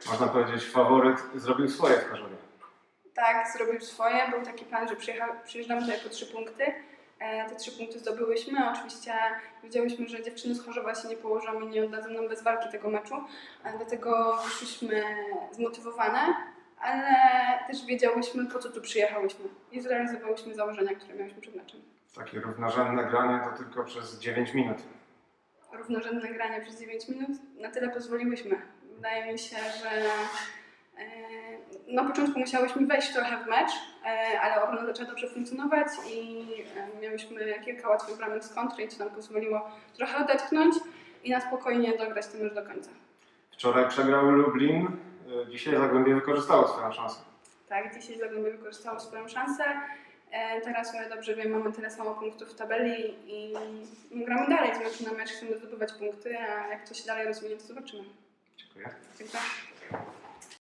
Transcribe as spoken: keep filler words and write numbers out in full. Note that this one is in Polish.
Można powiedzieć, faworyt zrobił swoje w Chorzowie. Tak, zrobił swoje. Był taki plan, że przyjeżdżamy tutaj po trzy punkty. Te trzy punkty zdobyłyśmy. Oczywiście wiedziałyśmy, że dziewczyny z Chorzowa się nie położą i nie oddadzą nam bez walki tego meczu. Dlatego wyszliśmy zmotywowane, ale też wiedziałyśmy, po co tu przyjechałyśmy. I zrealizowałyśmy założenia, które miałyśmy przed meczem. Takie równorzędne granie to tylko przez dziewięć minut. Równorzędne granie przez dziewięć minut? Na tyle pozwoliłyśmy. Wydaje mi się, że na początku musiałyśmy wejść trochę w mecz, ale obrona zaczęła dobrze funkcjonować i miałyśmy kilka łatwych bramek z kontry i to nam pozwoliło trochę odetchnąć i na spokojnie dograć ten mecz do końca. Wczoraj przegrał Lublin, dzisiaj Zagłębie wykorzystało swoją szansę. Tak, dzisiaj Zagłębie wykorzystało swoją szansę. Teraz, o ile dobrze wiem, mamy tyle samo punktów w tabeli i gramy dalej z meczu na mecz, chcemy zdobywać punkty, a jak to się dalej rozwinie, to zobaczymy. Dziękuję. Dziękuję.